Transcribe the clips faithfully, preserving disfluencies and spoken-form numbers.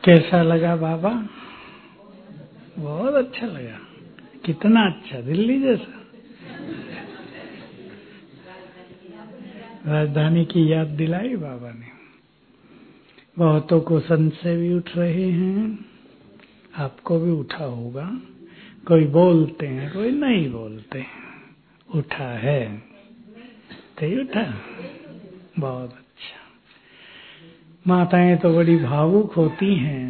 कैसा लगा बाबा? बहुत अच्छा लगा। कितना अच्छा, दिल्ली जैसा। राजधानी की याद दिलाई बाबा ने। बहुतों को संशय भी उठ रहे हैं, आपको भी उठा होगा। कोई बोलते हैं, कोई नहीं बोलते। उठा है तो उठा। बहुत अच्छा। माताएं तो बड़ी भावुक होती हैं,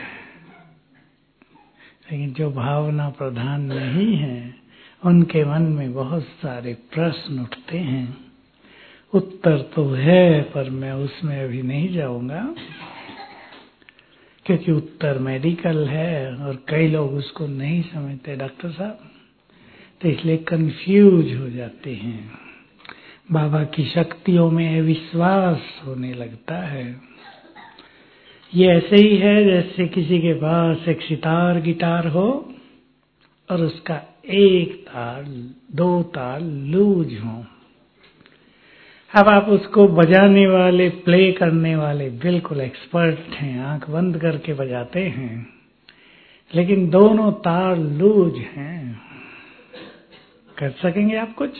लेकिन जो भावना प्रधान नहीं है उनके मन में बहुत सारे प्रश्न उठते हैं। उत्तर तो है, पर मैं उसमें अभी नहीं जाऊंगा, क्योंकि उत्तर मेडिकल है और कई लोग उसको नहीं समझते डॉक्टर साहब, तो इसलिए कंफ्यूज हो जाते हैं। बाबा की शक्तियों में विश्वास होने लगता है। ये ऐसे ही है जैसे किसी के पास एक सितार गिटार हो और उसका एक तार दो तार लूज हो। अब आप उसको बजाने वाले, प्ले करने वाले बिल्कुल एक्सपर्ट हैं, आंख बंद करके बजाते हैं, लेकिन दोनों तार लूज हैं। कर सकेंगे आप कुछ?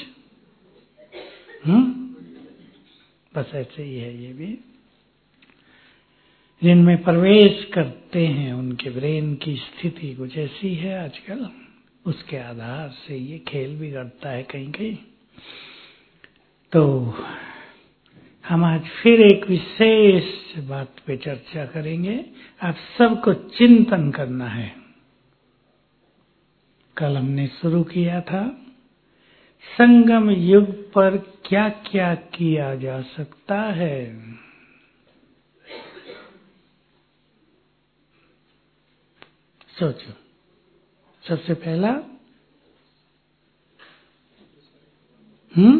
हम्म बस ऐसे ही है ये भी। जिनमें प्रवेश करते हैं उनके ब्रेन की स्थिति कुछ ऐसी है आजकल, उसके आधार से ये खेल भी करता है कहीं कहीं। तो हम आज फिर एक विशेष बात पे चर्चा करेंगे। आप सबको चिंतन करना है। कल हमने शुरू किया था संगम युग पर क्या क्या किया जा सकता है। सोचो, सबसे पहला हम्म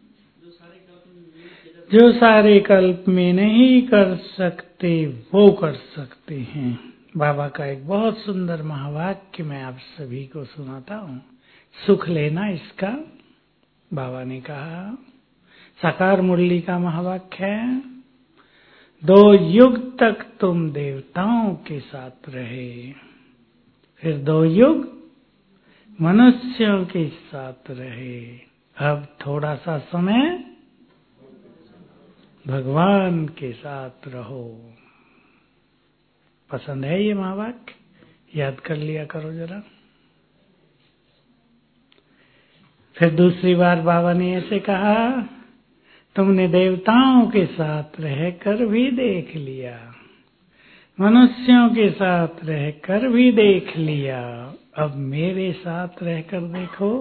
जो सारे कल्प में नहीं कर सकते वो कर सकते हैं। बाबा का एक बहुत सुंदर महावाक्य मैं आप सभी को सुनाता हूँ। सुख लेना इसका, बाबा ने कहा। साकार मुरली का महावाक्य है, दो युग तक तुम देवताओं के साथ रहे, फिर दो युग मनुष्यों के साथ रहे, अब थोड़ा सा समय भगवान के साथ रहो। पसंद है ये महावाक्य? याद कर लिया करो जरा। फिर दूसरी बार बाबा ने ऐसे कहा, तुमने देवताओं के साथ रहकर भी देख लिया, मनुष्यों के साथ रहकर भी देख लिया, अब मेरे साथ रहकर देखो।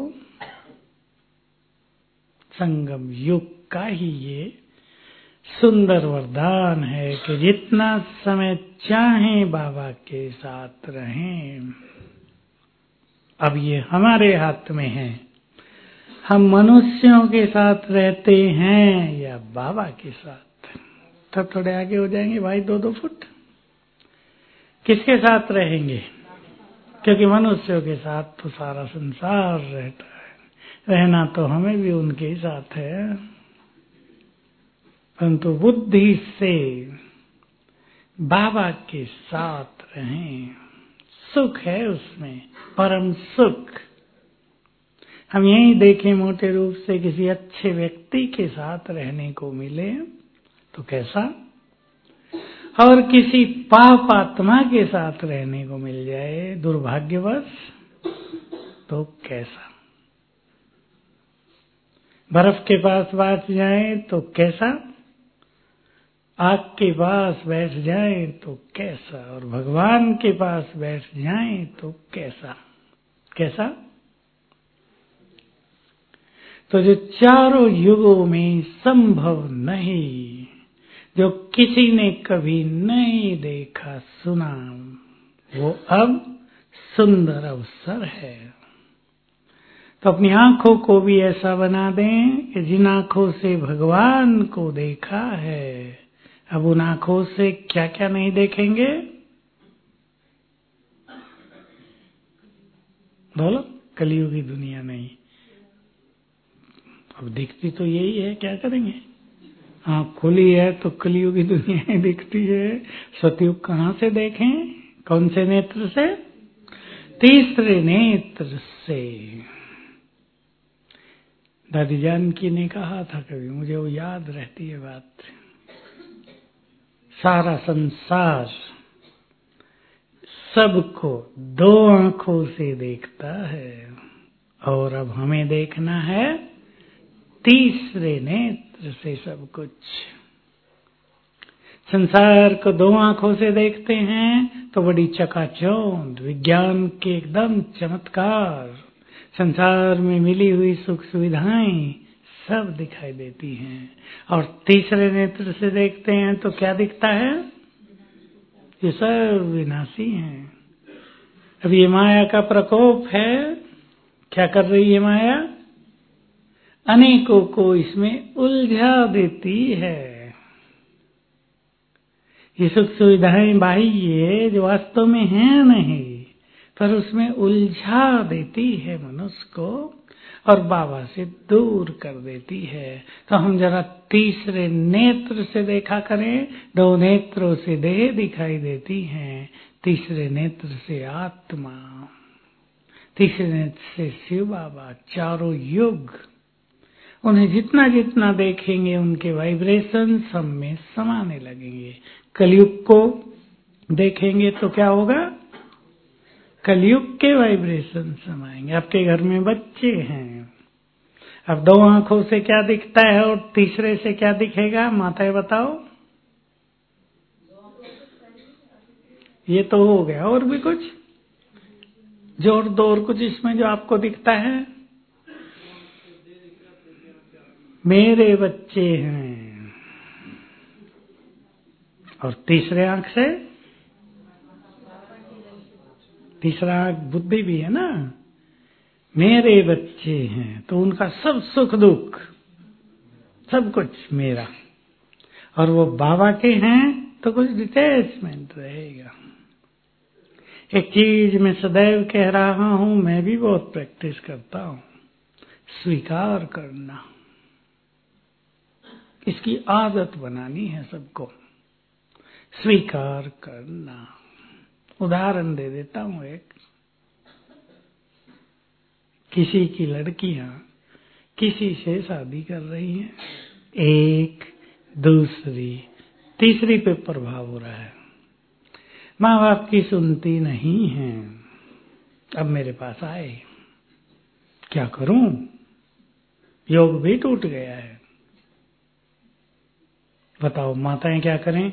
संगम युग का ही ये सुंदर वरदान है कि जितना समय चाहें बाबा के साथ रहें। अब ये हमारे हाथ में है, हम मनुष्यों के साथ रहते हैं या बाबा के साथ। तब थोड़े आगे हो जाएंगे भाई, दो दो फुट। किसके साथ रहेंगे? क्योंकि मनुष्यों के साथ तो सारा संसार रहता है, रहना तो हमें भी उनके ही साथ है, परंतु बुद्धि से बाबा के साथ रहें। सुख है उसमें, परम सुख। हम यही देखें मोटे रूप से, किसी अच्छे व्यक्ति के साथ रहने को मिले तो कैसा, और किसी पाप आत्मा के साथ रहने को मिल जाए दुर्भाग्यवश तो कैसा। बर्फ के पास बैठ जाए तो कैसा, आग के पास बैठ जाए तो कैसा, और भगवान के पास बैठ जाए तो कैसा कैसा। तो जो चारों युगों में संभव नहीं, जो किसी ने कभी नहीं देखा सुना, वो अब सुंदर अवसर है। तो अपनी आंखों को भी ऐसा बना दें कि जिन आंखों से भगवान को देखा है, अब उन आंखों से क्या क्या नहीं देखेंगे। बोलो, कलियुगी दुनिया नहीं। अब दिखती तो यही है, क्या करेंगे? आँख खुली है तो कलियुग की दुनिया ही दिखती है। सतयुग कहाँ से देखें? कौन से नेत्र से? तीसरे नेत्र से। दादी जानकी ने कहा था कभी, मुझे वो याद रहती है बात। सारा संसार सबको दो आंखों से देखता है और अब हमें देखना है तीसरे नेत्र से सब कुछ। संसार को दो आंखों से देखते हैं तो बड़ी चकाचौंध, विज्ञान के एकदम चमत्कार, संसार में मिली हुई सुख सुविधाएं सब दिखाई देती हैं। और तीसरे नेत्र से देखते हैं तो क्या दिखता है? ये सब विनाशी हैं। अब ये माया का प्रकोप है। क्या कर रही है माया? अनेकों को इसमें उलझा देती है। ये सुख सुविधाएं बाह्य जो वास्तव में है नहीं, पर उसमें उलझा देती है मनुष्य को और बाबा से दूर कर देती है। तो हम जरा तीसरे नेत्र से देखा करें। दो नेत्रों से देह दिखाई देती हैं, तीसरे नेत्र से आत्मा, तीसरे नेत्र से शिव बाबा, चारों युग। उन्हें जितना जितना देखेंगे उनके वाइब्रेशन सब में समाने लगेंगे। कलयुग को देखेंगे तो क्या होगा? कलयुग के वाइब्रेशन समाएंगे। आपके घर में बच्चे हैं, अब दो आंखों से क्या दिखता है और तीसरे से क्या दिखेगा? माताएं बताओ। ये तो हो गया, और भी कुछ जोर दो, और कुछ इसमें जो आपको दिखता है? मेरे बच्चे हैं। और तीसरे आंख से? तीसरा आंख बुद्धि भी है ना। मेरे बच्चे हैं तो उनका सब सुख दुख सब कुछ मेरा, और वो बाबा के हैं तो कुछ डिटैचमेंट रहेगा। एक चीज मैं सदैव कह रहा हूं, मैं भी बहुत प्रैक्टिस करता हूं, स्वीकार करना। इसकी आदत बनानी है सबको, स्वीकार करना। उदाहरण दे देता हूं एक। किसी की लड़कियां किसी से शादी कर रही हैं, एक दूसरी तीसरी पे प्रभाव हो रहा है। माँ बाप की सुनती नहीं है। अब मेरे पास आए, क्या करूं? योग भी टूट गया है। बताओ माताएं क्या करें?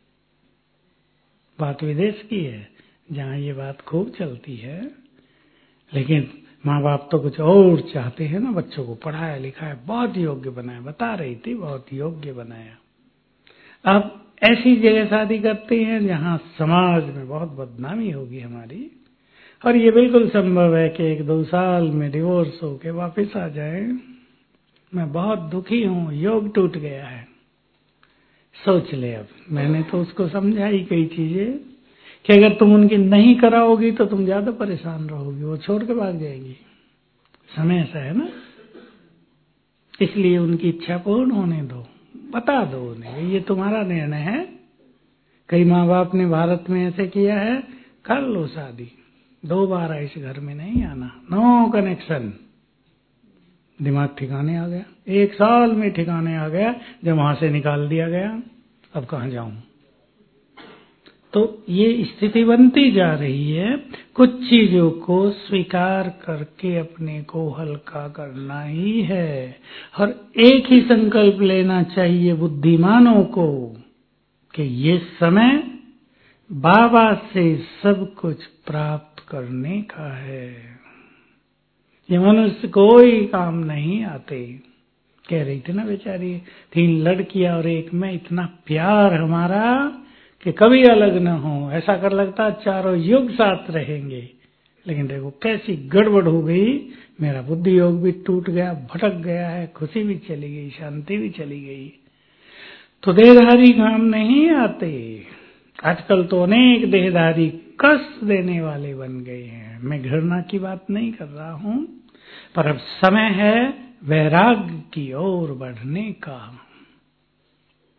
बात विदेश की है जहां ये बात खूब चलती है, लेकिन माँ बाप तो कुछ और चाहते हैं ना। बच्चों को पढ़ाया लिखाया, बहुत योग्य बनाया, बता रही थी बहुत योग्य बनाया। अब ऐसी जगह शादी करते हैं जहां समाज में बहुत बदनामी होगी हमारी, और ये बिल्कुल संभव है कि एक दो साल में डिवोर्स होके वापस आ जाए। मैं बहुत दुखी हूं, योग टूट गया है। सोच ले। अब मैंने तो उसको समझाई कई चीजें कि अगर तुम उनकी नहीं कराओगी तो तुम ज्यादा परेशान रहोगी, वो छोड़ के भाग जाएगी। समय ऐसा है ना, इसलिए उनकी इच्छा पूर्ण होने दो। बता दो उन्हें ये तुम्हारा निर्णय है। कई माँ बाप ने भारत में ऐसे किया है, कर लो शादी, दोबारा इस घर में नहीं आना, नो कनेक्शन। दिमाग ठिकाने आ गया, एक साल में ठिकाने आ गया जब वहां से निकाल दिया गया। अब कहां जाऊं? तो ये स्थिति बनती जा रही है। कुछ चीजों को स्वीकार करके अपने को हल्का करना ही है, और एक ही संकल्प लेना चाहिए बुद्धिमानों को कि ये समय बाबा से सब कुछ प्राप्त करने का है। ये मनुष्य कोई काम नहीं आते। कह रही थी ना बेचारी, तीन लड़कियां और एक मैं, इतना प्यार हमारा कि कभी अलग न हो। ऐसा कर लगता चारों युग साथ रहेंगे, लेकिन देखो कैसी गड़बड़ हो गई। मेरा बुद्धि योग भी टूट गया, भटक गया है, खुशी भी चली गई, शांति भी चली गई। तो देहधारी काम नहीं आते। आजकल तो अनेक देहधारी कष्ट देने वाले बन गए हैं। मैं घृणा की बात नहीं कर रहा हूं, पर अब समय है वैराग्य की ओर बढ़ने का।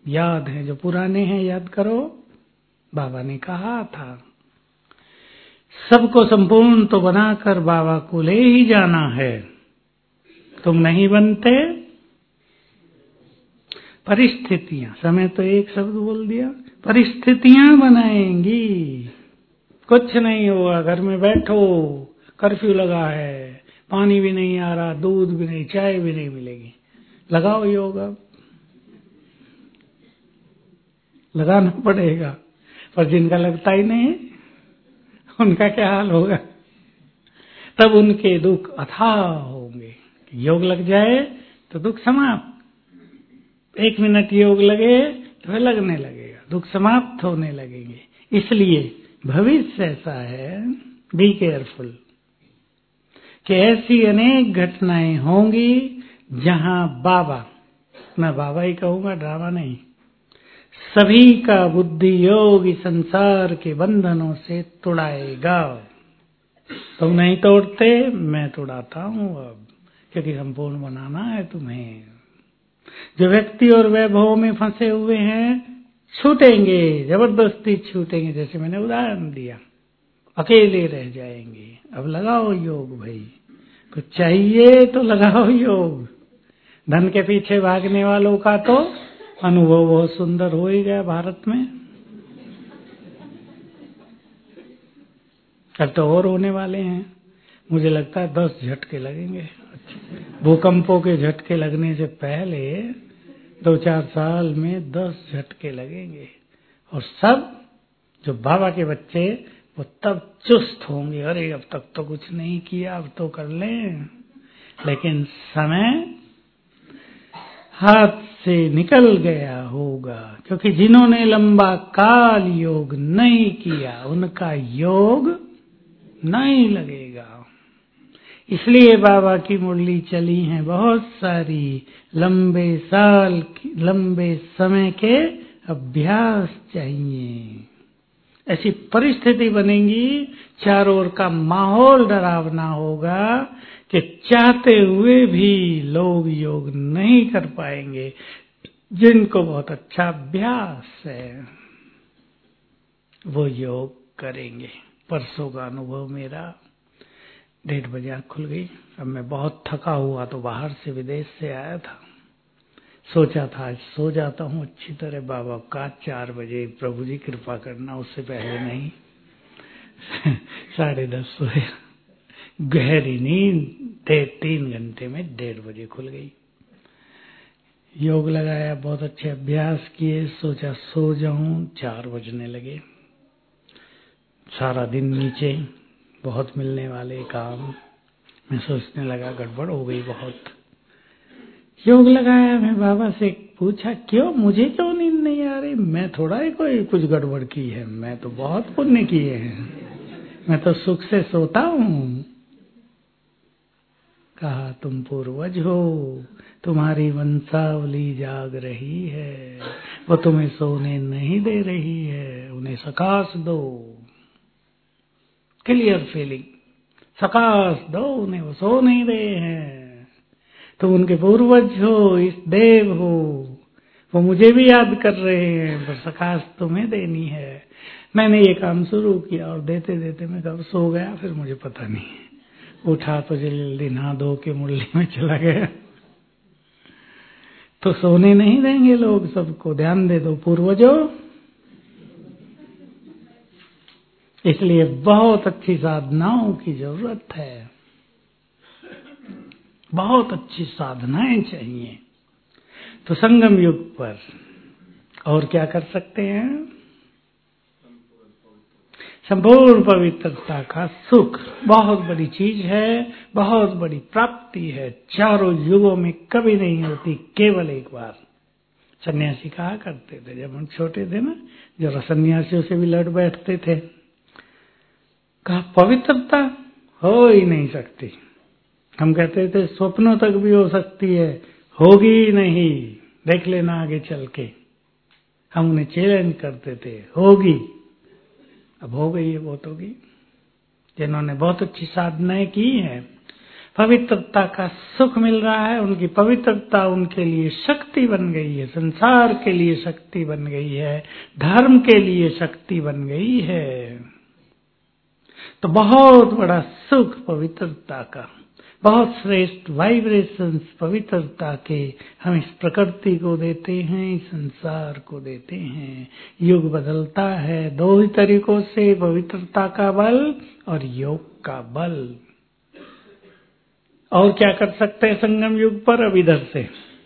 याद है, जो पुराने हैं याद करो। बाबा ने कहा था सबको संपूर्ण तो बनाकर बाबा को ले ही जाना है। तुम नहीं बनते, परिस्थितियां, समय तो एक शब्द बोल दिया, परिस्थितियां बनाएंगी। कुछ नहीं होगा, घर में बैठो, कर्फ्यू लगा है, पानी भी नहीं आ रहा, दूध भी नहीं, चाय भी नहीं मिलेगी, लगाओ योगा, लगाना पड़ेगा। पर जिनका लगता ही नहीं उनका क्या हाल होगा? तब उनके दुख अथाह होंगे। योग लग जाए तो दुख समाप्त, एक मिनट योग लगे तो लगने लगेगा, दुख समाप्त होने लगेंगे। इसलिए भविष्य ऐसा है, बी केयरफुल, कि ऐसी अनेक घटनाएं होंगी जहां बाबा, मैं बाबा ही कहूंगा, ड्रामा नहीं, सभी का बुद्धि योग इस संसार के बंधनों से तुड़ाएगा। तुम नहीं तोड़ते, मैं तोड़ाता हूं अब, क्योंकि संपूर्ण बनाना है तुम्हें। जो व्यक्ति और वैभव में फंसे हुए हैं छूटेंगे, जबरदस्ती छूटेंगे, जैसे मैंने उदाहरण दिया, अकेले रह जाएंगे। अब लगाओ योग भाई, कुछ चाहिए तो लगाओ योग। धन के पीछे भागने वालों का तो अनुभव बहुत सुंदर हो ही गया भारत में, अब तो और होने वाले हैं। मुझे लगता है दस झटके लगेंगे। भूकंपों के झटके लगने से पहले दो चार साल में दस झटके लगेंगे, और सब जो बाबा के बच्चे वो तब चुस्त होंगे, अरे अब तक तो कुछ नहीं किया, अब तो कर लें। लेकिन समय हाथ से निकल गया होगा, क्योंकि जिन्होंने लंबा काल योग नहीं किया उनका योग नहीं लगेगा। इसलिए बाबा की मुरली चली हैं बहुत सारी, लंबे साल, लंबे समय के अभ्यास चाहिए। ऐसी परिस्थिति बनेगी, चारों ओर का माहौल डरावना होगा कि चाहते हुए भी लोग योग नहीं कर पाएंगे। जिनको बहुत अच्छा अभ्यास है वो योग करेंगे। परसों का अनुभव मेरा, डेढ़ बजे आँख खुल गई। अब मैं बहुत थका हुआ तो बाहर से, विदेश से आया था, सोचा था आज सो जाता हूँ अच्छी तरह। बाबा का चार बजे प्रभु जी कृपा करना, उससे पहले नहीं। साढ़े दस सोया, गहरी नींद डेढ़ तीन घंटे में डेढ़ बजे खुल गई। योग लगाया, बहुत अच्छे अभ्यास किए, सोचा सो जाऊं, चार बजने लगे। सारा दिन नीचे, बहुत मिलने वाले काम, मैं सोचने लगा गड़बड़ हो गई बहुत। योग लगाया, मैं बाबा से पूछा क्यों, मुझे क्यों नींद नहीं आ रही? मैं थोड़ा ही कोई कुछ गड़बड़ की है, मैं तो बहुत पुण्य किए हैं, मैं तो सुख से सोता हूँ। कहा तुम पूर्वज हो, तुम्हारी वंशावली जाग रही है, वो तुम्हें सोने नहीं दे रही है, उन्हें सकाश दो। क्लियर फीलिंग, सकाश दो उन्हें, वो सो नहीं रहे हैं। तुम उनके पूर्वज हो, इस देव हो, वो मुझे भी याद कर रहे हैं, पर सकाश तुम्हें देनी है। मैंने ये काम शुरू किया और देते देते मैं कब सो गया फिर मुझे पता नहीं। उठा तो जल्दी नहा धो के मुरली में चला गया। तो सोने नहीं देंगे लोग, सबको ध्यान दे दो पूर्वजों। इसलिए बहुत अच्छी साधनाओं की जरूरत है, बहुत अच्छी साधनाएं चाहिए। तो संगम युग पर और क्या कर सकते हैं? संपूर्ण पवित्रता का सुख बहुत बड़ी चीज है, बहुत बड़ी प्राप्ति है, चारों युगों में कभी नहीं होती, केवल एक बार। सन्यासी कहा करते थे जब हम छोटे थे ना, जरा सन्यासियों से भी लड़ बैठते थे, कहा पवित्रता हो ही नहीं सकती। हम कहते थे स्वप्नों तक भी हो सकती है, होगी नहीं, देख लेना आगे चल के। हम उन्हें चैलेंज करते थे, होगी। अब हो गई है, बहुत होगी। जिन्होंने बहुत अच्छी साधनाएं की हैं, पवित्रता का सुख मिल रहा है, उनकी पवित्रता उनके लिए शक्ति बन गई है, संसार के लिए शक्ति बन गई है, धर्म के लिए शक्ति बन गई है। तो बहुत बड़ा सुख पवित्रता का, बहुत श्रेष्ठ वाइब्रेशंस पवित्रता के हम इस प्रकृति को देते हैं, इस संसार को देते हैं। युग बदलता है दो ही तरीकों से, पवित्रता का बल और योग का बल। और क्या कर सकते हैं संगम युग पर? अब इधर से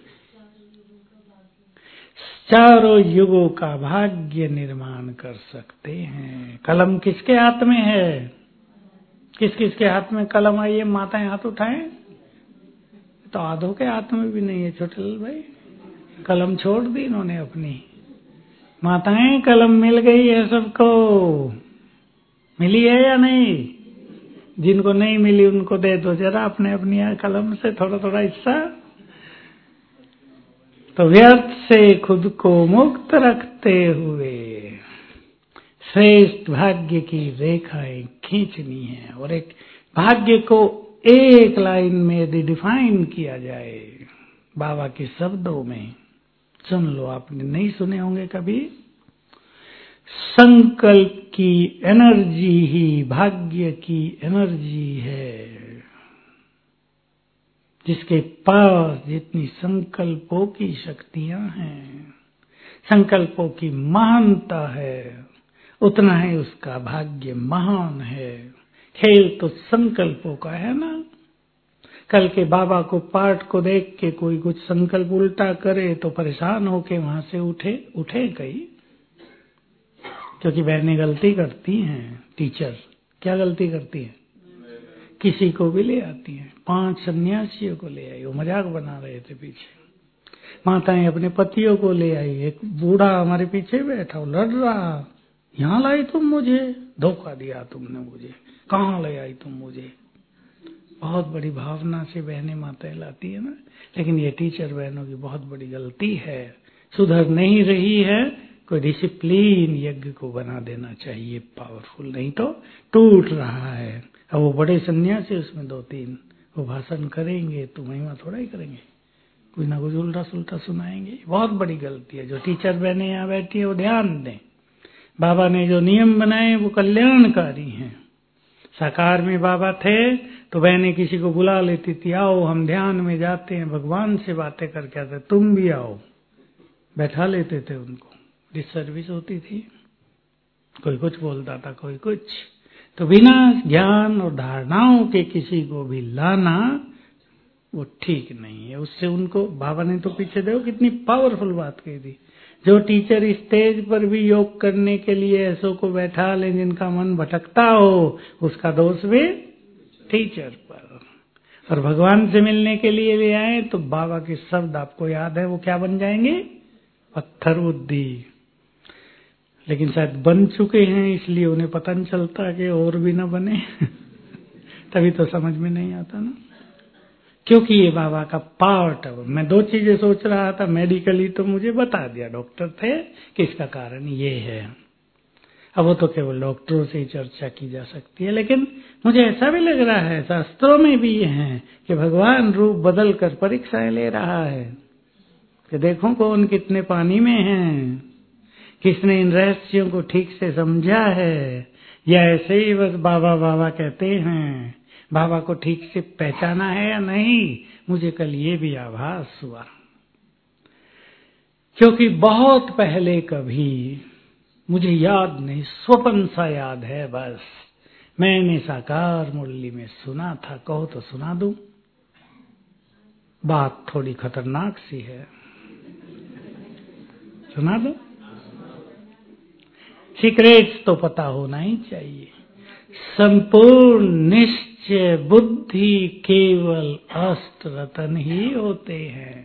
चारों युगों का भाग्य निर्माण कर सकते हैं। कलम किसके हाथ में है? किस किस के हाथ में कलम? आइए माताएं हाथ उठाएं। तो आधों के हाथ में भी नहीं है छोटे भाई, कलम छोड़ दी इन्होंने अपनी। माताएं कलम मिल गई है सबको, मिली है या नहीं? जिनको नहीं मिली उनको दे दो जरा अपने अपनी कलम से थोड़ा थोड़ा हिस्सा। तो व्यर्थ से खुद को मुक्त रखते हुए श्रेष्ठ भाग्य की रेखाएं खींचनी है। और एक भाग्य को एक लाइन में यदि डिफाइन किया जाए बाबा के शब्दों में, सुन लो, आपने नहीं सुने होंगे कभी। संकल्प की एनर्जी ही भाग्य की एनर्जी है। जिसके पास जितनी संकल्पों की शक्तियां हैं, संकल्पों की महानता है, उतना ही उसका भाग्य महान है। खेल तो संकल्पों का है ना। कल के बाबा को पाठ को देख के कोई कुछ संकल्प उल्टा करे तो परेशान होके वहां से उठे उठे गई, क्योंकि बहनें गलती करती हैं। टीचर क्या गलती करती है? किसी को भी ले आती हैं। पांच सन्यासियों को ले आई, वो मजाक बना रहे थे पीछे। माताएं अपने पतियों को ले आई। एक बूढ़ा हमारे पीछे बैठा, वो लड़ रहा, यहाँ लाई तुम मुझे, धोखा दिया तुमने मुझे, कहाँ ले आई तुम मुझे। बहुत बड़ी भावना से बहनें माताएं लाती है ना। लेकिन ये टीचर बहनों की बहुत बड़ी गलती है, सुधर नहीं रही है। कोई डिसिप्लिन यज्ञ को बना देना चाहिए पावरफुल, नहीं तो टूट रहा है। अब वो बड़े सन्यासी उसमें दो तीन वो भाषण करेंगे तो महिमा थोड़ा ही करेंगे, कुछ ना कुछ उल्टा सुल्टा सुनाएंगे। बहुत बड़ी गलती है। जो टीचर बहने यहाँ बैठी है वो ध्यान दें, बाबा ने जो नियम बनाए वो कल्याणकारी हैं। साकार में बाबा थे तो बहनें किसी को बुला लेती थी, आओ हम ध्यान में जाते हैं, भगवान से बातें करके आते, तुम भी आओ, बैठा लेते थे उनको। डिसर्विस होती थी, कोई कुछ बोलता था, कोई कुछ। तो बिना ज्ञान और धारणाओं के किसी को भी लाना वो ठीक नहीं है। उससे उनको बाबा ने तो पीछे देखो कितनी पावरफुल बात कही थी। जो टीचर स्टेज पर भी योग करने के लिए ऐसों को बैठा ले जिनका मन भटकता हो, उसका दोष भी टीचर पर। और भगवान से मिलने के लिए ले आए तो बाबा के शब्द आपको याद है, वो क्या बन जाएंगे? पत्थर बुद्धि। लेकिन शायद बन चुके हैं, इसलिए उन्हें पता नहीं चलता कि और भी ना बने तभी तो समझ में नहीं आता ना, क्योंकि ये बाबा का पार्ट है। मैं दो चीजें सोच रहा था, मेडिकली तो मुझे बता दिया डॉक्टर थे कि इसका कारण ये है। अब वो तो केवल डॉक्टरों से ही चर्चा की जा सकती है, लेकिन मुझे ऐसा भी लग रहा है शास्त्रों में भी ये है कि भगवान रूप बदल कर परीक्षाएं ले रहा है कि देखो कौन कितने पानी में है, किसने इन रहस्यों को ठीक से समझा है, या ऐसे ही बस बाबा बाबा कहते हैं, बाबा को ठीक से पहचाना है या नहीं। मुझे कल ये भी आभास हुआ, क्योंकि बहुत पहले कभी मुझे याद नहीं, स्वप्न सा याद है बस, मैंने साकार मुरली में सुना था। कहो तो सुना दूं? बात थोड़ी खतरनाक सी है, सुना दो? सीक्रेट्स तो पता होना ही चाहिए। संपूर्ण निश्चय बुद्धि केवल अष्ट रतन ही होते हैं।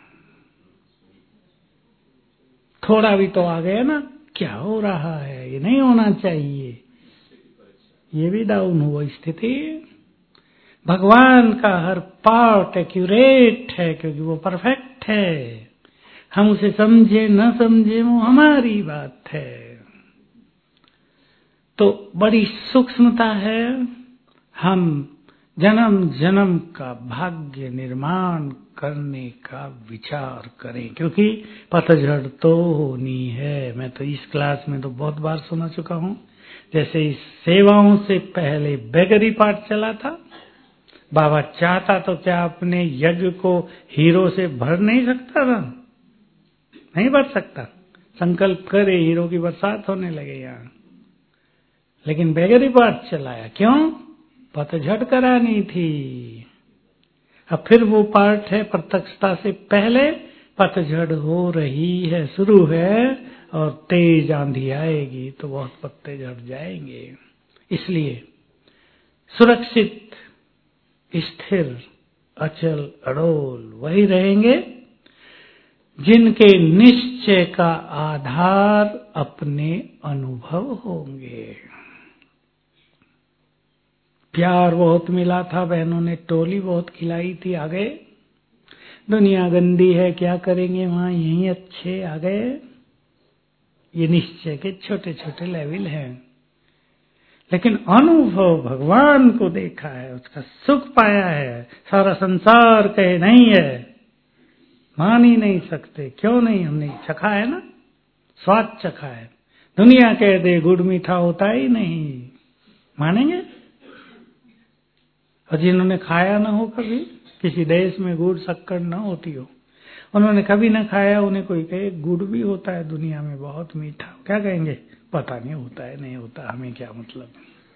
थोड़ा भी तो आ गया ना, क्या हो रहा है, ये नहीं होना चाहिए, ये भी डाउन हुआ स्थिति। भगवान का हर पार्ट एक्यूरेट है क्योंकि वो परफेक्ट है। हम उसे समझे न समझे वो हमारी बात है। तो बड़ी सूक्ष्मता है। हम जन्म जन्म का भाग्य निर्माण करने का विचार करें, क्योंकि पतझड़ तो होनी है। मैं तो इस क्लास में तो बहुत बार सुना चुका हूँ। जैसे इस सेवाओं से पहले बेगरी पाठ चला था, बाबा चाहता तो क्या अपने यज्ञ को हीरो से भर नहीं सकता था? नहीं भर सकता। संकल्प करे हीरो की बरसात होने लगे यहाँ, लेकिन बेगरी पाठ चलाया क्यों? पतझड़ करानी थी। अब फिर वो पाठ है, प्रत्यक्षता से पहले पतझड़ हो रही है, शुरू है, और तेज आंधी आएगी तो बहुत पत्ते झड़ जाएंगे। इसलिए सुरक्षित, स्थिर, अचल अड़ोल वही रहेंगे जिनके निश्चय का आधार अपने अनुभव होंगे। प्यार बहुत मिला था, बहनों ने टोली बहुत खिलाई थी, आ गए। दुनिया गंदी है, क्या करेंगे वहां, यहीं अच्छे, आ गए। ये निश्चय के छोटे छोटे लेवल हैं, लेकिन अनुभव भगवान को देखा है, उसका सुख पाया है। सारा संसार कहे नहीं है, मान ही नहीं सकते। क्यों नहीं? हमने चखा है ना, स्वाद चखा है। दुनिया कह दे गुड़ मीठा होता ही नहीं, मानेंगे? और जिन्होंने खाया ना हो कभी, किसी देश में गुड़ शक्कर न होती हो, उन्होंने कभी ना खाया, उन्हें कोई कहे गुड़ भी होता है दुनिया में बहुत मीठा, क्या कहेंगे? पता नहीं होता है, नहीं होता, हमें क्या मतलब।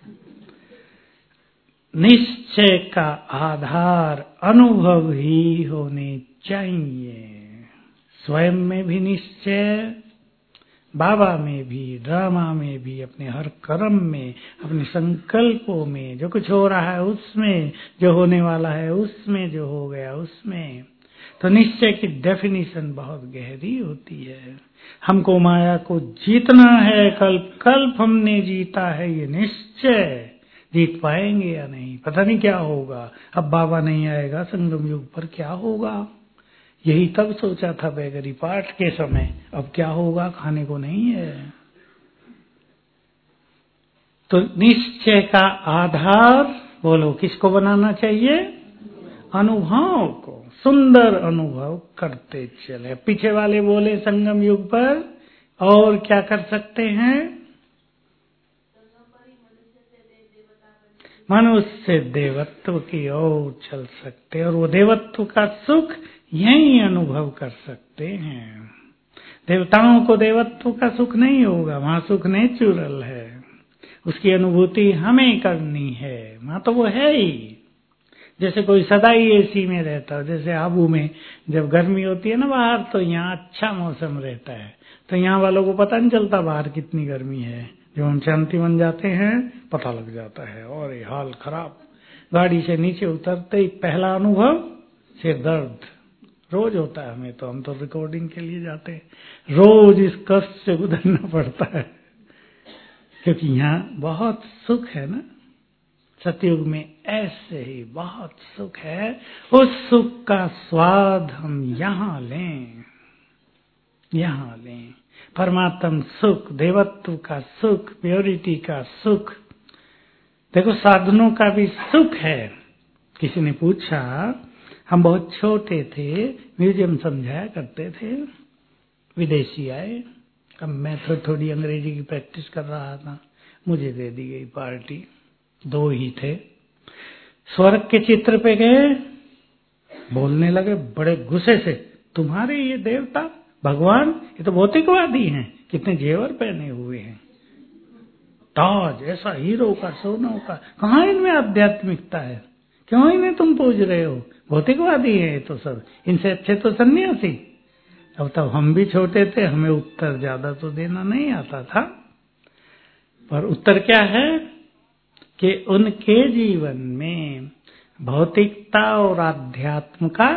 निश्चय का आधार अनुभव ही होने चाहिए। स्वयं में भी निश्चय, बाबा में भी, ड्रामा में भी, अपने हर कर्म में, अपने संकल्पों में, जो कुछ हो रहा है उसमें, जो होने वाला है उसमें, जो हो गया उसमें। तो निश्चय की डेफिनेशन बहुत गहरी होती है। हमको माया को जीतना है, कल्प कल्प हमने जीता है, ये निश्चय। जीत पाएंगे या नहीं पता नहीं, क्या होगा। अब बाबा नहीं आएगा संगम युग पर, क्या होगा? यही तब सोचा था बेगरी पाठ के समय, अब क्या होगा, खाने को नहीं है। तो निश्चय का आधार बोलो किसको बनाना चाहिए? अनुभव को। सुंदर अनुभव करते चले। पीछे वाले बोले संगम युग पर और क्या कर सकते हैं? मनुष्य से देवत्व की ओर चल सकते, और वो देवत्व का सुख यही अनुभव कर सकते हैं। देवताओं को देवत्व का सुख नहीं होगा, वहां सुख नेचुरल है, उसकी अनुभूति हमें करनी है। वहां तो वो है ही। जैसे कोई सदा ही एसी में रहता है, जैसे आबू में जब गर्मी होती है ना बाहर, तो यहाँ अच्छा मौसम रहता है, तो यहाँ वालों को पता नहीं चलता बाहर कितनी गर्मी है। जब हम शांति बन जाते हैं पता लग जाता है, और ये हाल खराब। गाड़ी से नीचे उतरते ही पहला अनुभव सिर दर्द रोज होता है हमें, तो हम तो रिकॉर्डिंग के लिए जाते हैं, रोज इस कष्ट से गुजरना पड़ता है, क्योंकि यहाँ बहुत सुख है ना। सतयुग में ऐसे ही बहुत सुख है, उस सुख का स्वाद हम यहाँ लें, यहाँ लें। परमात्म सुख, देवत्व का सुख, प्योरिटी का सुख। देखो साधनों का भी सुख है। किसी ने पूछा, हम बहुत छोटे थे, म्यूजियम समझाया करते थे, विदेशी आए, अब मैं थोड़ी थोड़ी अंग्रेजी की प्रैक्टिस कर रहा था, मुझे दे दी गई पार्टी, दो ही थे। स्वर्ग के चित्र पे गए, बोलने लगे बड़े गुस्से से, तुम्हारे ये देवता भगवान ये तो भौतिकवादी हैं, कितने जेवर पहने हुए हैं, ताज ऐसा हीरो का, सोनों का, कहाँ इनमें आध्यात्मिकता है, क्यों इन्हें तुम पूज रहे हो, भौतिकवादी है ये तो सब, इनसे अच्छे तो सन्यासी। अब तब हम भी छोटे थे, हमें उत्तर ज्यादा तो देना नहीं आता था, पर उत्तर क्या है कि उनके जीवन में भौतिकता और आध्यात्म का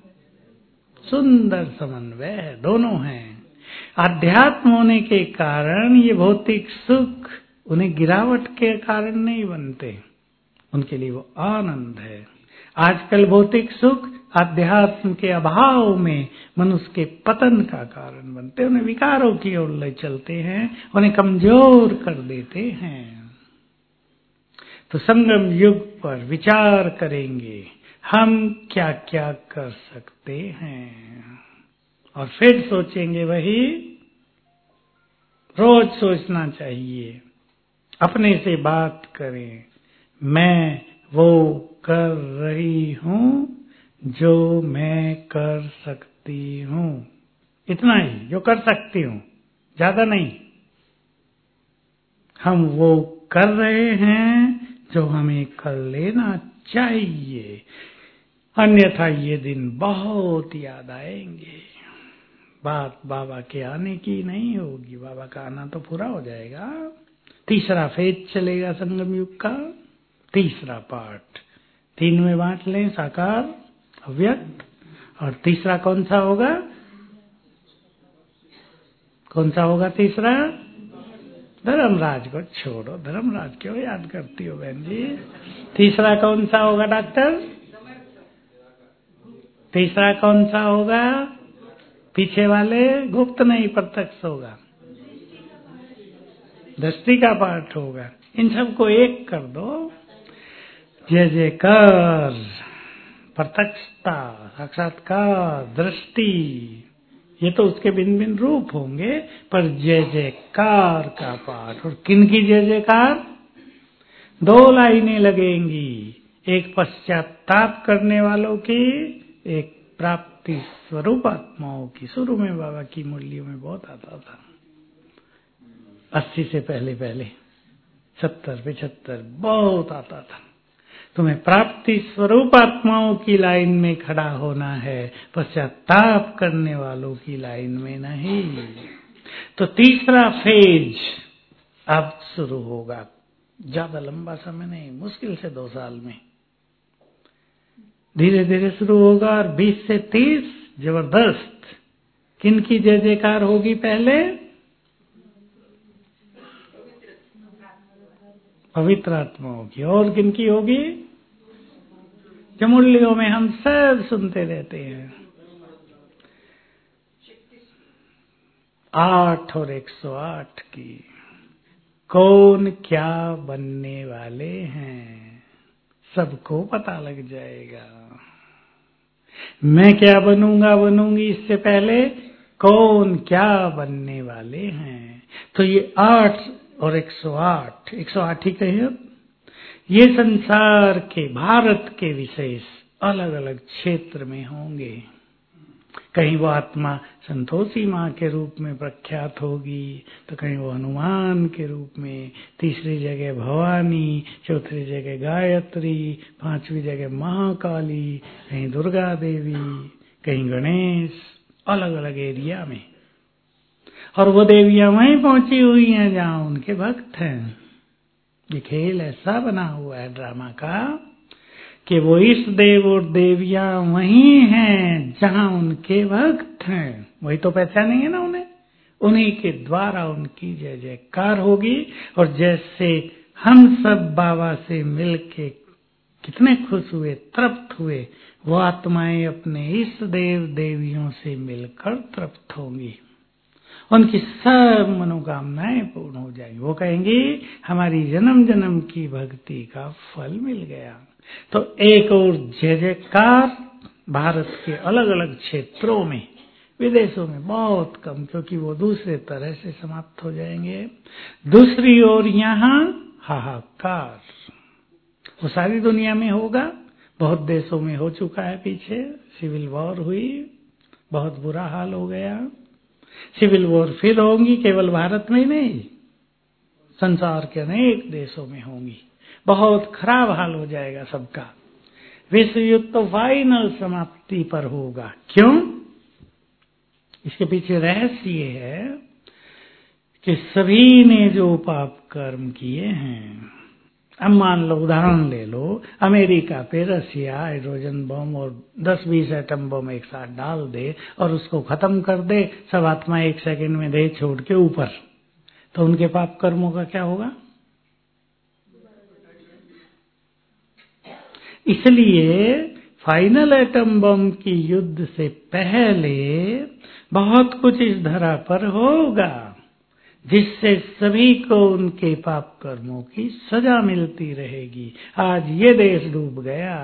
सुंदर समन्वय है, दोनों हैं। आध्यात्म होने के कारण ये भौतिक सुख उन्हें गिरावट के कारण नहीं बनते, उनके लिए वो आनंद है। आजकल भौतिक सुख आध्यात्म के अभाव में मनुष्य के पतन का कारण बनते, उन्हें विकारों की ओर ले चलते हैं, उन्हें कमजोर कर देते हैं। तो संगम युग पर विचार करेंगे हम क्या क्या कर सकते हैं, और फिर सोचेंगे वही रोज सोचना चाहिए। अपने से बात करें, मैं वो कर रही हूं जो मैं कर सकती हूं, इतना ही जो कर सकती हूं, ज्यादा नहीं। हम वो कर रहे हैं जो हमें कर लेना चाहिए, अन्यथा ये दिन बहुत याद आएंगे। बात बाबा के आने की नहीं होगी, बाबा का आना तो पूरा हो जाएगा। तीसरा फेज चलेगा संगम युग का, तीसरा पार्ट तीन में बांट लें, साकार, अव्यक्त, और तीसरा कौन सा होगा? कौन सा होगा तीसरा? धर्मराज को छोड़ो, धर्मराज क्यों याद करती हो बहन जी? तीसरा कौन सा होगा डॉक्टर? तीसरा कौन सा होगा? पीछे वाले गुप्त नहीं, प्रत्यक्ष होगा, दृष्टि का पाठ होगा। इन सबको एक कर दो, जय जयकार, प्रत्यक्षता, साक्षात्कार, दृष्टि, ये तो उसके भिन्न भिन्न रूप होंगे, पर जय जयकार का पाठ। और किन की जय जयकार? दो लाइनें लगेंगी, एक पश्चाताप करने वालों की, एक प्राप्ति स्वरूप आत्माओं की। शुरू में बाबा की मुरलियों में बहुत आता था, अस्सी से पहले पहले सत्तर पिछहत्तर बहुत आता था। तुम्हें प्राप्ति स्वरूप आत्माओं की लाइन में खड़ा होना है, पश्चाताप करने वालों की लाइन में नहीं। तो तीसरा फेज अब शुरू होगा, ज्यादा लंबा समय नहीं, मुश्किल से दो साल में धीरे धीरे शुरू होगा। और बीस से तीस जबरदस्त। किन की जय जयकार होगी पहले? पवित्र आत्माओं की। और किन की होगी? जो मुरलियों में हम सब सुनते रहते हैं, आठ और एक सौ आठ की। कौन क्या बनने वाले हैं सबको पता लग जाएगा। मैं क्या बनूंगा बनूंगी इससे पहले कौन क्या बनने वाले हैं। तो ये आठ और एक सौ आठ, एक सौ आठ ही कहिए, ये संसार के, भारत के विशेष अलग अलग क्षेत्र में होंगे। कहीं वो आत्मा संतोषी माँ के रूप में प्रख्यात होगी, तो कहीं वो हनुमान के रूप में, तीसरी जगह भवानी, चौथी जगह गायत्री, पांचवी जगह महाकाली, कहीं दुर्गा देवी, कहीं गणेश, अलग अलग एरिया में। और वो देवियां वहीं पहुंची हुई हैं जहां उनके भक्त हैं। ये खेल ऐसा बना हुआ है ड्रामा का कि वो इष्ट देव और देवियां वही हैं जहां उनके भक्त हैं। वही तो पहचानेंगे ना उन्हें, उन्हीं के द्वारा उनकी जय जयकार होगी। और जैसे हम सब बाबा से मिलके कितने खुश हुए, तृप्त हुए, वो आत्माएं अपने इष्ट देव देवियों से मिलकर तृप्त होंगी, उनकी सब मनोकामनाएं पूर्ण हो जाएंगी। वो कहेंगी हमारी जन्म जन्म की भक्ति का फल मिल गया। तो एक और जय जयकार भारत के अलग अलग क्षेत्रों में, विदेशों में बहुत कम, क्योंकि वो दूसरे तरह से समाप्त हो जाएंगे। दूसरी ओर यहाँ हाहाकार, वो सारी दुनिया में होगा, बहुत देशों में हो चुका है। पीछे सिविल वॉर हुई, बहुत बुरा हाल हो गया। सिविल वॉर फिर होंगी, केवल भारत में नहीं, संसार के अनेक देशों में होंगी। बहुत खराब हाल हो जाएगा सबका। विश्व युद्ध तो फाइनल समाप्ति पर होगा। क्यों? इसके पीछे रहस्य ये है कि सभी ने जो पाप कर्म किए हैं, अब मान लो, उदाहरण ले लो, अमेरिका पे रसिया हाइड्रोजन बम और दस बीस एटम बम एक साथ डाल दे और उसको खत्म कर दे, सब आत्मा एक सेकंड में दे छोड़ के ऊपर, तो उनके पाप कर्मों का क्या होगा? इसलिए फाइनल एटम बम की युद्ध से पहले बहुत कुछ इस धरा पर होगा जिससे सभी को उनके पाप कर्मों की सजा मिलती रहेगी। आज ये देश डूब गया,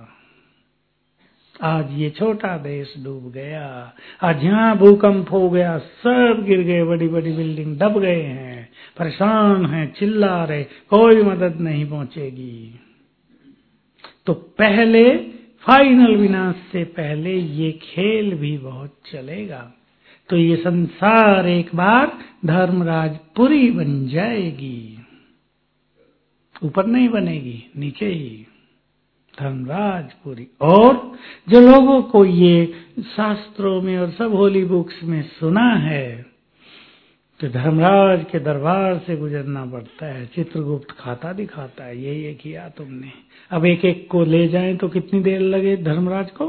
आज ये छोटा देश डूब गया, आज यहाँ भूकंप हो गया, सब गिर गए, बड़ी बड़ी बिल्डिंग दब गए हैं, परेशान हैं, चिल्ला रहे, कोई मदद नहीं पहुंचेगी। तो पहले फाइनल विनाश से पहले ये खेल भी बहुत चलेगा। तो ये संसार एक बार धर्मराजपुरी बन जाएगी, ऊपर नहीं बनेगी, नीचे ही धर्मराजपुरी। और जो लोगों को ये शास्त्रों में और सब होली बुक्स में सुना है, तो धर्मराज के दरबार से गुजरना पड़ता है। चित्रगुप्त खाता दिखाता है, ये ये किया तुमने। अब एक एक को ले जाएं तो कितनी देर लगे धर्मराज को?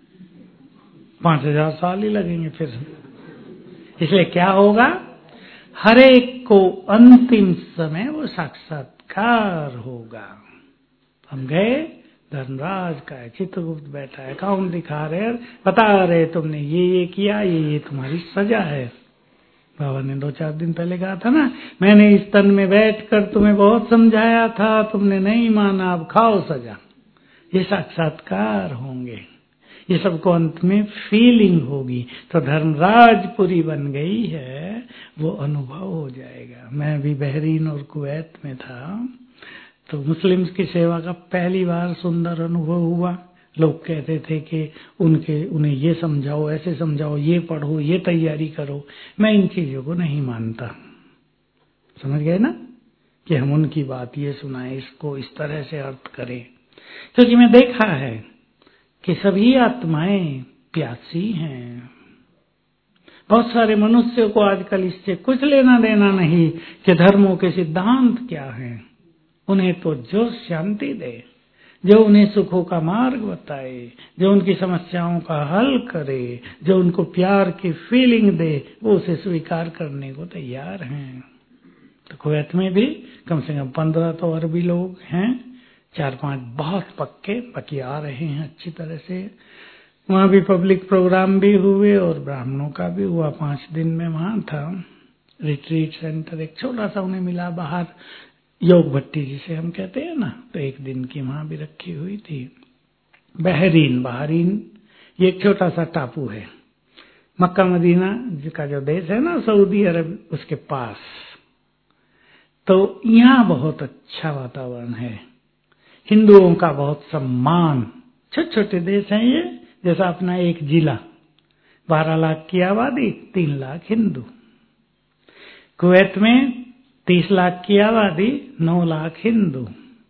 पांच हजार साल ही लगेंगे फिर। इसलिए क्या होगा, हर एक को अंतिम समय वो साक्षात्कार होगा। हम गए, धर्मराज का है, चित्रगुप्त बैठा है, अकाउंट दिखा रहे, बता रहे तुमने ये ये किया, ये ये तुम्हारी सजा है। बाबा ने दो चार दिन पहले कहा था ना, मैंने इस तन में बैठकर तुम्हें बहुत समझाया था, तुमने नहीं माना, अब खाओ सजा। ये साक्षात्कार होंगे, ये सबको अंत में फीलिंग होगी। तो धर्मराजपुरी बन गई है, वो अनुभव हो जाएगा। मैं भी बहरीन और कुवैत में था, तो मुस्लिम्स की सेवा का पहली बार सुंदर अनुभव हुआ। लोग कहते थे कि उनके उन्हें ये समझाओ, ऐसे समझाओ, ये पढ़ो, ये तैयारी करो। मैं इन चीजों को नहीं मानता। समझ गए ना, कि हम उनकी बात ये सुनाएं, इसको इस तरह से अर्थ करें। क्योंकि मैं देखा है कि सभी आत्माएं प्यासी हैं। बहुत सारे मनुष्यों को आजकल इससे कुछ लेना देना नहीं कि धर्मों के सिद्धांत क्या हैं। उन्हें तो जो शांति दे, जो उन्हें सुखों का मार्ग बताए, जो उनकी समस्याओं का हल करे, जो उनको प्यार की फीलिंग दे, वो उसे स्वीकार करने को तैयार हैं। तो कुवैत में भी कम से कम पंद्रह तो अरबी लोग हैं, चार पांच बहुत पक्के बाकी आ रहे हैं अच्छी तरह से। वहाँ भी पब्लिक प्रोग्राम भी हुए और ब्राह्मणों का भी हुआ। पांच दिन में वहाँ था रिट्रीट सेंटर, एक छोटा सा उन्हें मिला बाहर, योग भट्टी जिसे हम कहते हैं ना, तो एक दिन की वहां भी रखी हुई थी। बहरीन, बहरीन ये एक छोटा सा टापू है, मक्का मदीना का जो देश है ना, सऊदी अरब, उसके पास। तो यहाँ बहुत अच्छा वातावरण है, हिंदुओं का बहुत सम्मान। छोटे छोटे देश हैं ये, जैसा अपना एक जिला, बारह लाख की आबादी, तीन लाख हिंदू। कुवैत में तीस लाख की आबादी, नौ लाख हिंदू।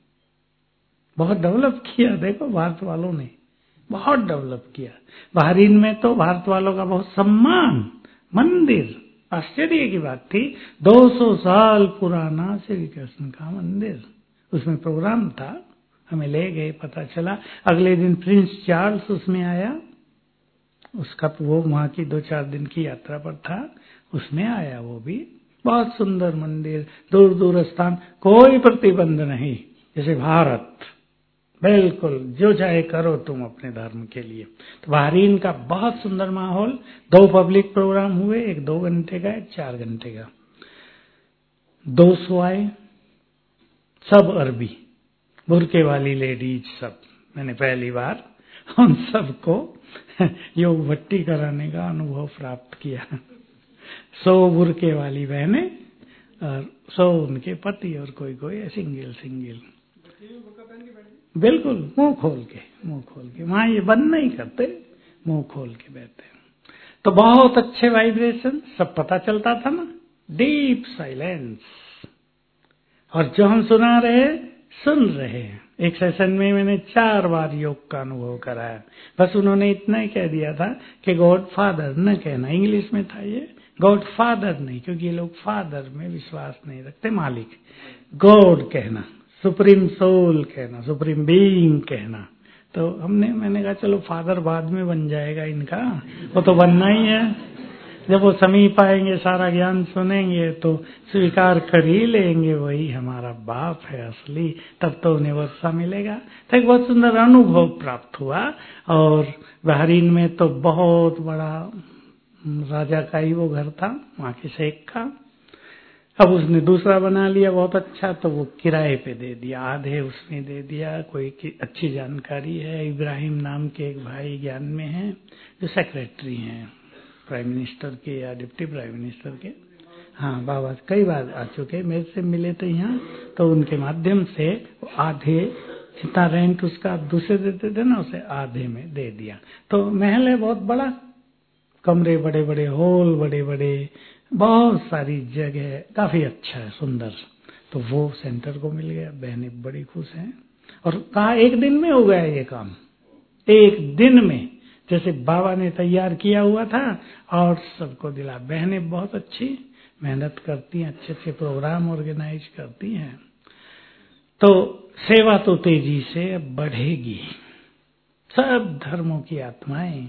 बहुत डेवलप किया, देखो भारत वालों ने बहुत डेवलप किया। बहरीन में तो भारत वालों का बहुत सम्मान। मंदिर, आश्चर्य की बात थी, दो सौ साल पुराना श्री कृष्ण का मंदिर, उसमें प्रोग्राम था, हमें ले गए, पता चला। अगले दिन प्रिंस चार्ल्स उसमें आया, उसका वो वहां की दो चार दिन की यात्रा पर था, उसमें आया वो भी। बहुत सुंदर मंदिर, दूर दूर स्थान, कोई प्रतिबंध नहीं, जैसे भारत, बिल्कुल जो चाहे करो तुम अपने धर्म के लिए। तो बहरीन का बहुत सुंदर माहौल। दो पब्लिक प्रोग्राम हुए, एक दो घंटे का, एक चार घंटे का। दो सौ आए, सब अरबी, बुरके वाली लेडीज सब। मैंने पहली बार उन सबको योग भट्टी कराने का अनुभव प्राप्त किया। सौ बुरके वाली बहनें और सौ उनके पति, और कोई कोई सिंगल सिंगल, बिल्कुल मुंह खोल के, मुंह खोल के। वहां ये बंद नहीं करते, मुंह खोल के बैठे। तो बहुत अच्छे वाइब्रेशन, सब पता चलता था ना, डीप साइलेंस। और जो हम सुना रहे, सुन रहे हैं। एक सेशन में मैंने चार बार योग का अनुभव कराया। बस उन्होंने इतना ही कह दिया था कि गॉड फादर न कहना, इंग्लिश में था ये, गॉड फादर नहीं, क्योंकि ये लोग फादर में विश्वास नहीं रखते, मालिक। गॉड कहना, सुप्रीम सोल कहना, सुप्रीम बीइंग कहना। तो हमने मैंने कहा चलो फादर बाद में बन जाएगा इनका, वो तो बनना ही है। जब वो समीप आएंगे, सारा ज्ञान सुनेंगे, तो स्वीकार कर ही लेंगे, वही हमारा बाप है असली, तब तो उन्हें वर्षा मिलेगा। तो एक बहुत सुंदर अनुभव प्राप्त हुआ। और बहरीन में तो बहुत बड़ा राजा का ही वो घर था, वहां के शेख का। अब उसने दूसरा बना लिया बहुत अच्छा, तो वो किराए पे दे दिया, आधे उसने दे दिया। कोई की अच्छी जानकारी है, इब्राहिम नाम के एक भाई ज्ञान में हैं, जो सेक्रेटरी हैं प्राइम मिनिस्टर के या डिप्टी प्राइम मिनिस्टर के। हाँ, बाबा कई बार आ चुके, मेरे से मिले थे यहाँ, तो उनके माध्यम से आधे जितना रेंट उसका आप दूसरे देते थे ना, उसे आधे में दे दिया। तो महल है बहुत बड़ा, कमरे बड़े बड़े, हॉल बड़े बड़े, बहुत सारी जगह, काफी अच्छा है, सुंदर। तो वो सेंटर को मिल गया, बहनें बड़ी खुश हैं। और कहा एक दिन में हो गया ये काम, एक दिन में, जैसे बाबा ने तैयार किया हुआ था और सबको दिला। बहनें बहुत अच्छी मेहनत करती हैं, अच्छे अच्छे प्रोग्राम ऑर्गेनाइज करती हैं। तो सेवा तो तेजी से बढ़ेगी। सब धर्मों की आत्माएं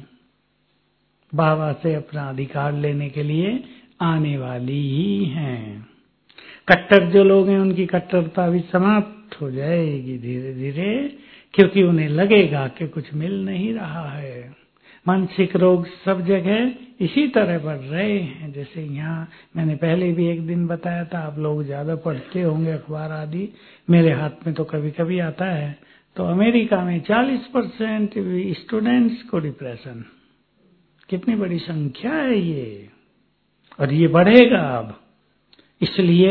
बाबा से अपना अधिकार लेने के लिए आने वाली ही हैं। कट्टर जो लोग हैं, उनकी कट्टरता भी समाप्त हो जाएगी धीरे धीरे, क्योंकि उन्हें लगेगा कि कुछ मिल नहीं रहा है। मानसिक रोग सब जगह इसी तरह बढ़ रहे हैं। जैसे यहाँ मैंने पहले भी एक दिन बताया था, आप लोग ज्यादा पढ़ते होंगे अखबार आदि, मेरे हाथ में तो कभी कभी आता है। तो अमेरिका में चालीस परसेंट स्टूडेंट्स को डिप्रेशन, कितनी बड़ी संख्या है ये, और ये बढ़ेगा अब। इसलिए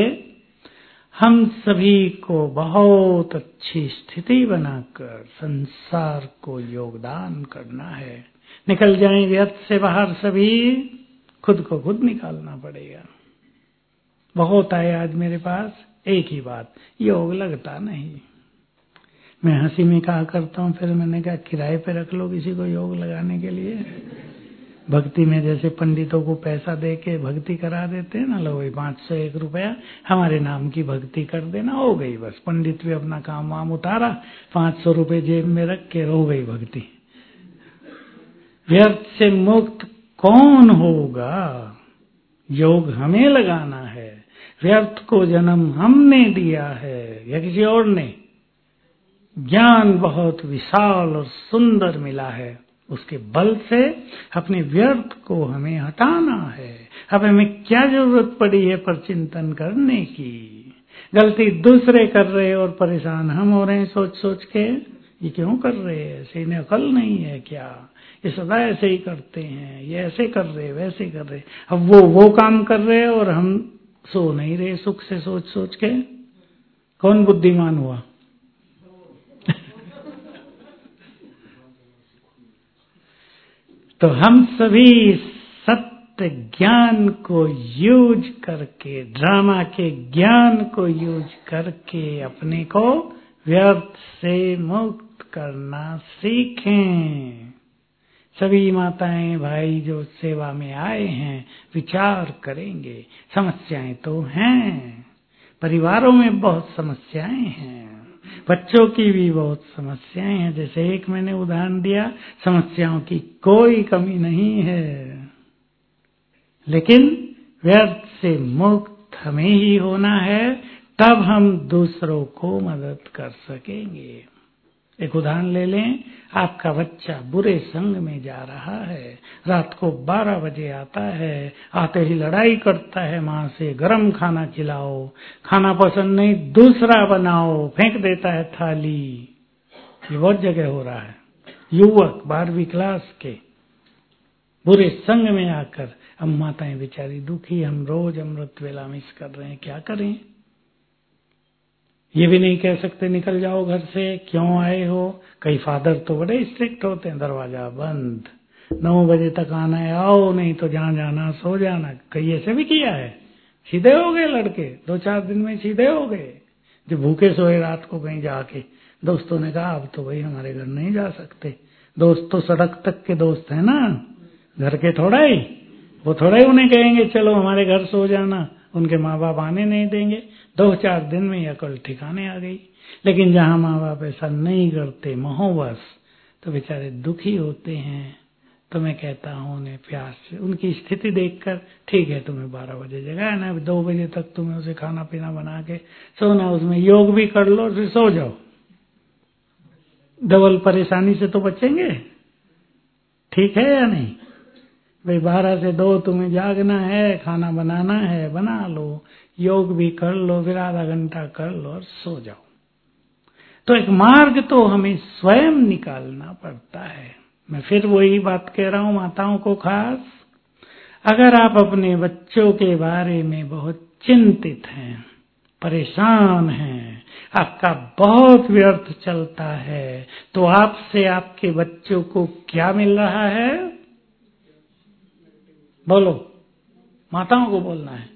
हम सभी को बहुत अच्छी स्थिति बनाकर संसार को योगदान करना है। निकल जाएं व्यर्थ से बाहर सभी, खुद को खुद निकालना पड़ेगा। बहुत आए आज मेरे पास, एक ही बात, योग लगता नहीं। मैं हंसी में कहा करता हूँ, फिर मैंने कहा किराए पे रख लो किसी को योग लगाने के लिए। भक्ति में जैसे पंडितों को पैसा दे के भक्ति करा देते हैं ना, लो भाई पाँच सौ एक रुपया हमारे नाम की भक्ति कर देना, हो गई बस। पंडित भी अपना काम वाम उतारा, पाँच सौ रुपये जेब में रख के हो गई भक्ति। व्यर्थ से मुक्त कौन होगा? योग हमें लगाना है। व्यर्थ को जन्म हमने दिया है या किसी और ने? ज्ञान बहुत विशाल और सुंदर मिला है, उसके बल से अपने व्यर्थ को हमें हटाना है। अब हमें क्या जरूरत पड़ी है पर चिंतन करने की? गलती दूसरे कर रहे और परेशान हम हो रहे हैं सोच सोच के, ये क्यों कर रहे हैं? ऐसे इन्हें अकल नहीं है क्या? ये सदा ऐसे ही करते हैं, ये ऐसे कर रहे वैसे कर रहे। अब वो वो काम कर रहे और हम सो नहीं रहे सुख से सोच सोच के। कौन बुद्धिमान हुआ? तो हम सभी सत्य ज्ञान को यूज करके, ड्रामा के ज्ञान को यूज करके अपने को व्यर्थ से मुक्त करना सीखें। सभी माताएं भाई जो सेवा में आए हैं विचार करेंगे। समस्याएं तो हैं, परिवारों में बहुत समस्याएं हैं, बच्चों की भी बहुत समस्याएं हैं। जैसे एक मैंने उदाहरण दिया, समस्याओं की कोई कमी नहीं है, लेकिन व्यर्थ से मुक्त हमें ही होना है, तब हम दूसरों को मदद कर सकेंगे। एक उदाहरण ले लें, आपका बच्चा बुरे संग में जा रहा है, रात को बारह बजे आता है, आते ही लड़ाई करता है माँ से, गरम खाना खिलाओ, खाना पसंद नहीं दूसरा बनाओ, फेंक देता है थाली। ये बहुत जगह हो रहा है। युवक बारहवीं क्लास के बुरे संग में आकर, अब माताएं बेचारी दुखी, हम रोज अमृत वेला मिस कर रहे हैं, क्या करें? ये भी नहीं कह सकते निकल जाओ घर से, क्यों आए हो? कई फादर तो बड़े स्ट्रिक्ट होते हैं, दरवाजा बंद, नौ बजे तक आना है आओ, नहीं तो जहां जाना सो जाना। कई ऐसे भी किया है, सीधे हो गए लड़के, दो चार दिन में सीधे हो गए, जो भूखे सोए रात को कहीं जाके। दोस्तों ने कहा अब तो भाई हमारे घर नहीं जा सकते। दोस्त तो सड़क तक के दोस्त है ना, घर के थोड़ा ही, वो थोड़ा ही उन्हें कहेंगे चलो हमारे घर सो जाना, उनके माँ बाप आने नहीं देंगे। दो चार दिन में ही अकल ठिकाने आ गई। लेकिन जहां माँ बाप ऐसा नहीं करते मोहवश, तो बेचारे दुखी होते हैं। तो मैं कहता हूँ उन्हें प्यार से, उनकी स्थिति देखकर, ठीक है तुम्हें बारह बजे जगाया ना, दो बजे तक तुम्हें उसे खाना पीना बना के सोना, उसमें योग भी कर लो फिर सो जाओ, डबल परेशानी से तो बचेंगे। ठीक है या नहीं भाई? बारह से दो तुम्हें जागना है, खाना बनाना है बना लो, योग भी कर लो, फिर आधा घंटा कर लो और सो जाओ। तो एक मार्ग तो हमें स्वयं निकालना पड़ता है। मैं फिर वही बात कह रहा हूं माताओं को खास, अगर आप अपने बच्चों के बारे में बहुत चिंतित हैं, परेशान हैं, आपका बहुत व्यर्थ चलता है, तो आपसे आपके बच्चों को क्या मिल रहा है? बोलो, माताओं को बोलना है।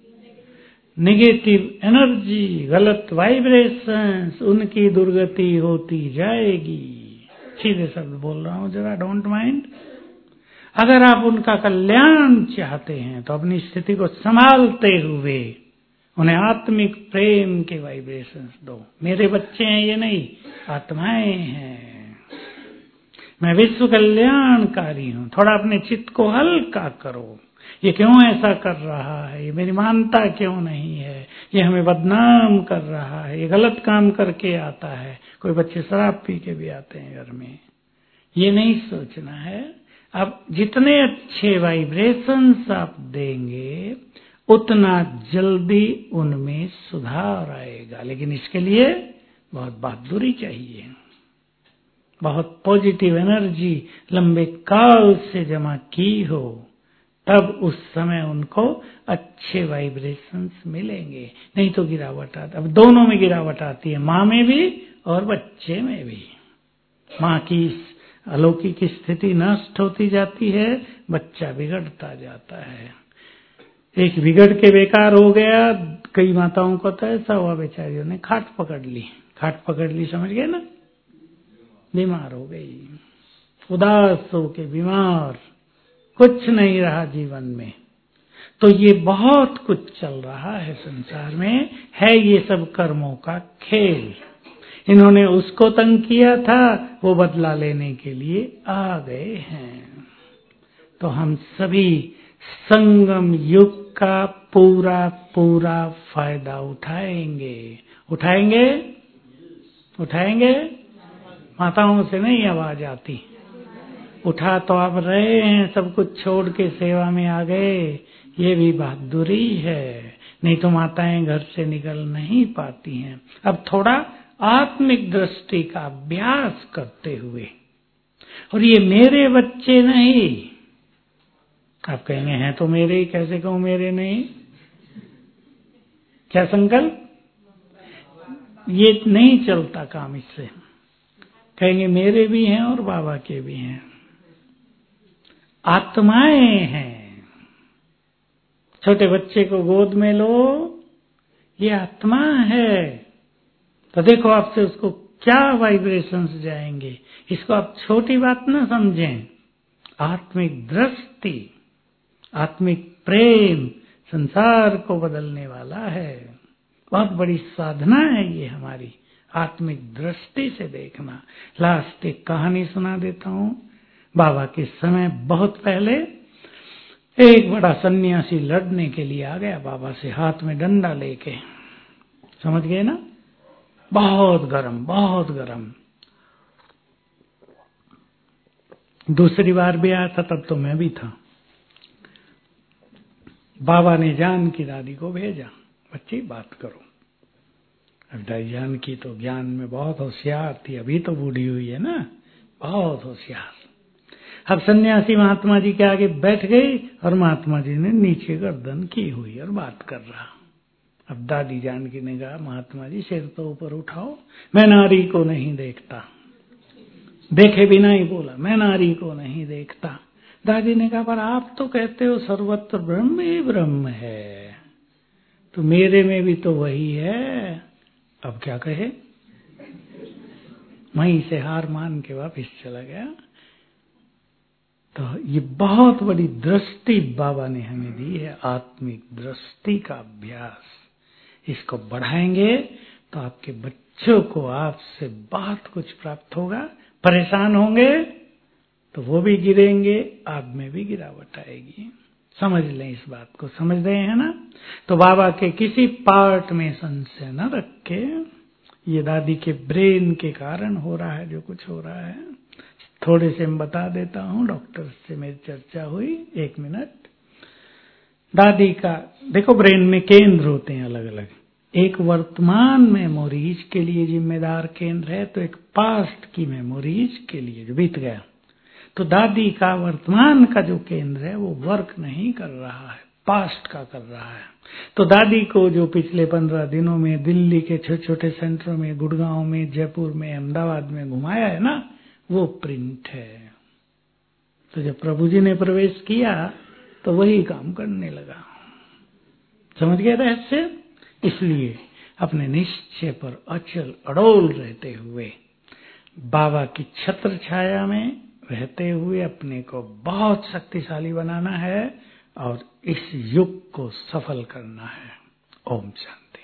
नेगेटिव एनर्जी, गलत वाइब्रेशंस, उनकी दुर्गति होती जाएगी। सीधे शब्द बोल रहा हूं, जरा डोंट माइंड। अगर आप उनका कल्याण चाहते हैं तो अपनी स्थिति को संभालते हुए उन्हें आत्मिक प्रेम के वाइब्रेशंस दो। मेरे बच्चे हैं ये नहीं, आत्माएं हैं, मैं विश्व कल्याणकारी हूं। थोड़ा अपने चित्त को हल्का करो। ये क्यों ऐसा कर रहा है, ये मेरी मानता क्यों नहीं है, ये हमें बदनाम कर रहा है, ये गलत काम करके आता है। कोई बच्चे शराब पी के भी आते हैं घर में। ये नहीं सोचना है। अब जितने अच्छे वाइब्रेशंस आप देंगे उतना जल्दी उनमें सुधार आएगा। लेकिन इसके लिए बहुत बहादुरी चाहिए, बहुत पॉजिटिव एनर्जी लंबे काल से जमा की हो, तब उस समय उनको अच्छे वाइब्रेशंस मिलेंगे। नहीं तो गिरावट आती। अब दोनों में गिरावट आती है, माँ में भी और बच्चे में भी। माँ की अलौकिक स्थिति नष्ट होती जाती है, बच्चा बिगड़ता जाता है। एक बिगड़ के बेकार हो गया। कई माताओं को तो ऐसा हुआ, बेचारियों ने खाट पकड़ ली। खाट पकड़ ली समझ गए ना, बीमार हो गई, उदास हो के बीमार, कुछ नहीं रहा जीवन में। तो ये बहुत कुछ चल रहा है संसार में, है ये सब कर्मों का खेल। इन्होंने उसको तंग किया था, वो बदला लेने के लिए आ गए हैं। तो हम सभी संगम युग का पूरा पूरा फायदा उठाएंगे। उठाएंगे उठाएंगे माताओं से नहीं आवाज आती। उठा तो आप रहे हैं, सब कुछ छोड़ के सेवा में आ गए, ये भी बहादुरी है। नहीं तो माताएं घर से निकल नहीं पाती हैं। अब थोड़ा आत्मिक दृष्टि का अभ्यास करते हुए, और ये मेरे बच्चे नहीं, आप कहेंगे हैं तो मेरे ही, कैसे कहूं मेरे नहीं? क्या संकल्प? ये नहीं चलता काम इससे। कहेंगे मेरे भी हैं और बाबा के भी हैं, आत्माएं हैं। छोटे बच्चे को गोद में लो, ये आत्मा है। तो देखो आपसे उसको क्या वाइब्रेशंस जाएंगे। इसको आप छोटी बात ना समझें। आत्मिक दृष्टि, आत्मिक प्रेम संसार को बदलने वाला है। बहुत बड़ी साधना है ये हमारी, आत्मिक दृष्टि से देखना। लास्ट एक कहानी सुना देता हूं। बाबा के समय बहुत पहले एक बड़ा सन्यासी लड़ने के लिए आ गया बाबा से, हाथ में डंडा लेके। समझ गए ना? बहुत गरम, बहुत गरम। दूसरी बार भी आया था, तब तो मैं भी था। बाबा ने जानकी दादी को भेजा, बच्ची बात करो। अब दादी जानकी तो ज्ञान में बहुत होशियार थी, अभी तो बूढ़ी हुई है ना, बहुत होशियार। अब सन्यासी महात्मा जी के आगे बैठ गई और महात्मा जी ने नीचे गर्दन की हुई और बात कर रहा। अब दादी जानकी ने कहा, महात्मा जी सिर तो ऊपर उठाओ, मैं नारी को नहीं देखता। देखे बिना ही बोला, मैं नारी को नहीं देखता। दादी ने कहा, पर आप तो कहते हो सर्वत्र ब्रह्म ही ब्रह्म है, तो मेरे में भी तो वही है। अब क्या कहे, वहीं से हार मान के वापिस चला गया। तो ये बहुत बड़ी दृष्टि बाबा ने हमें दी है, आत्मिक दृष्टि का अभ्यास। इसको बढ़ाएंगे तो आपके बच्चों को आपसे बहुत कुछ प्राप्त होगा। परेशान होंगे तो वो भी गिरेंगे, आप में भी गिरावट आएगी। समझ लें इस बात को, समझ रहे हैं ना? तो बाबा के किसी पार्ट में संशय न रखे। ये दादी के ब्रेन के कारण हो रहा है जो कुछ हो रहा है। थोड़े से मैं बता देता हूँ। डॉक्टर से मेरी चर्चा हुई, एक मिनट। दादी का देखो, ब्रेन में केंद्र होते हैं अलग अलग। एक वर्तमान मेमोरीज के लिए जिम्मेदार केंद्र है, तो एक पास्ट की मेमोरीज के लिए जो बीत गया। तो दादी का वर्तमान का जो केंद्र है वो वर्क नहीं कर रहा है, पास्ट का कर रहा है। तो दादी को जो पिछले पंद्रह दिनों में दिल्ली के छोटे छोटे सेंटरों में, गुड़गांव में, जयपुर में, अहमदाबाद में घुमाया है ना, वो प्रिंट है। तो जब प्रभु जी ने प्रवेश किया तो वही काम करने लगा। समझ गए रहस्य? इसलिए अपने निश्चय पर अचल अडोल रहते हुए, बाबा की छत्र छाया में रहते हुए अपने को बहुत शक्तिशाली बनाना है और इस युग को सफल करना है। ओम शांति।